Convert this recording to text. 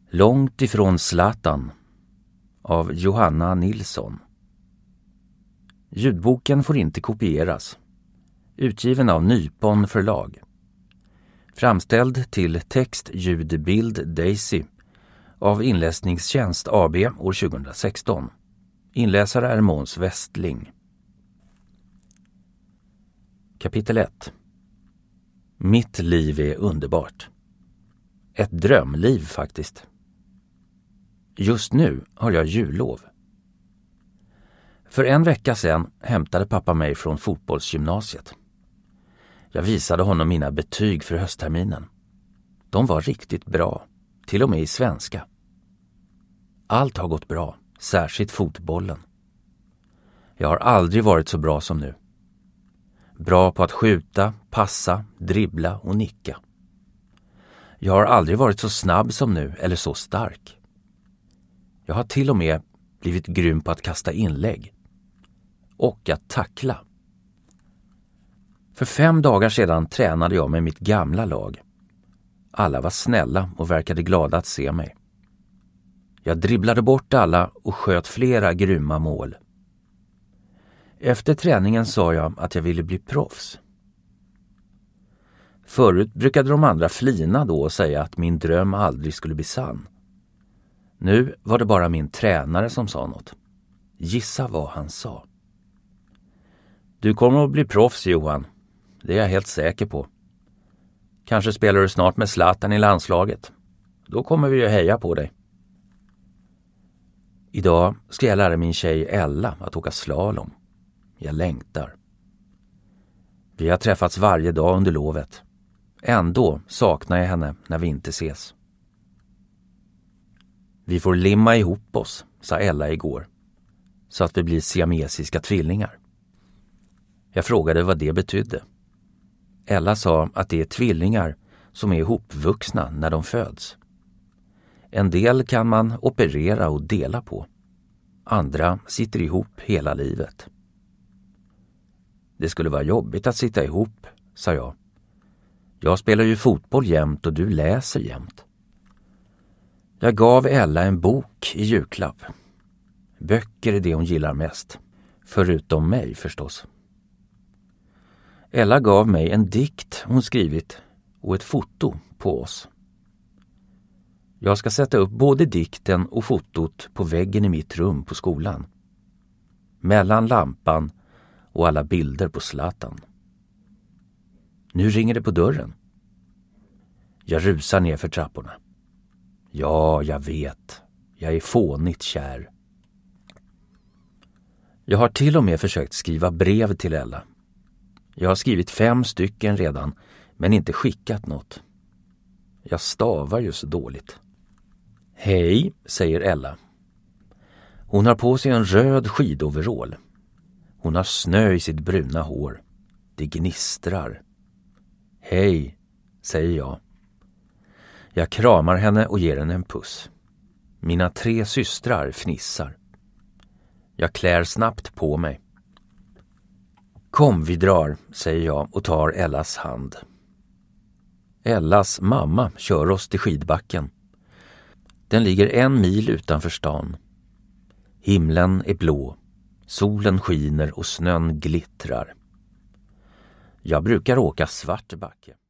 Långt ifrån Zlatan av Johanna Nilsson. Ljudboken får inte kopieras. Utgiven av Nypon förlag. Framställd till text, ljud, bild Daisy av Inläsningstjänst AB år 2016. Inläsare är Måns Westling. Kapitel 1. Mitt liv är underbart. Ett drömliv faktiskt. Just nu har jag jullov. För en vecka sedan hämtade pappa mig från fotbollsgymnasiet. Jag visade honom mina betyg för höstterminen. De var riktigt bra, till och med i svenska. Allt har gått bra, särskilt fotbollen. Jag har aldrig varit så bra som nu. Bra på att skjuta, passa, dribbla och nicka. Jag har aldrig varit så snabb som nu eller så stark. Jag har till och med blivit grym på att kasta inlägg. Och att tackla. För 5 dagar sedan tränade jag med mitt gamla lag. Alla var snälla och verkade glada att se mig. Jag dribblade bort alla och sköt flera grymma mål. Efter träningen sa jag att jag ville bli proffs. Förut brukade de andra flina då och säga att min dröm aldrig skulle bli sann. Nu var det bara min tränare som sa något. Gissa vad han sa. Du kommer att bli proffs, Johan. Det är jag helt säker på. Kanske spelar du snart med Zlatan i landslaget. Då kommer vi att heja på dig. Idag ska jag lära min tjej Ella att åka slalom. Jag längtar. Vi har träffats varje dag under lovet. Ändå saknar jag henne när vi inte ses. Vi får limma ihop oss, sa Ella igår. Så att vi blir siamesiska tvillingar. Jag frågade vad det betydde. Ella sa att det är tvillingar som är ihopvuxna när de föds. En del kan man operera och dela på. Andra sitter ihop hela livet. Det skulle vara jobbigt att sitta ihop, sa jag. Jag spelar ju fotboll jämt och du läser jämt. Jag gav Ella en bok i julklapp. Böcker är det hon gillar mest. Förutom mig förstås. Ella gav mig en dikt hon skrivit och ett foto på oss. Jag ska sätta upp både dikten och fotot på väggen i mitt rum på skolan. Mellan lampan och alla bilder på Zlatan. Nu ringer det på dörren. Jag rusar ner för trapporna. Ja, jag vet. Jag är fånigt kär. Jag har till och med försökt skriva brev till Ella. Jag har skrivit 5 stycken redan, men inte skickat något. Jag stavar ju så dåligt. Hej, säger Ella. Hon har på sig en röd skidoverall. Hon har snö i sitt bruna hår. Det gnistrar. Hej, säger jag. Jag kramar henne och ger henne en puss. Mina 3 systrar fnissar. Jag klär snabbt på mig. Kom, vi drar, säger jag och tar Ellas hand. Ellas mamma kör oss till skidbacken. Den ligger 1 mil utanför stan. Himlen är blå. Solen skiner och snön glittrar. Jag brukar åka svart backe.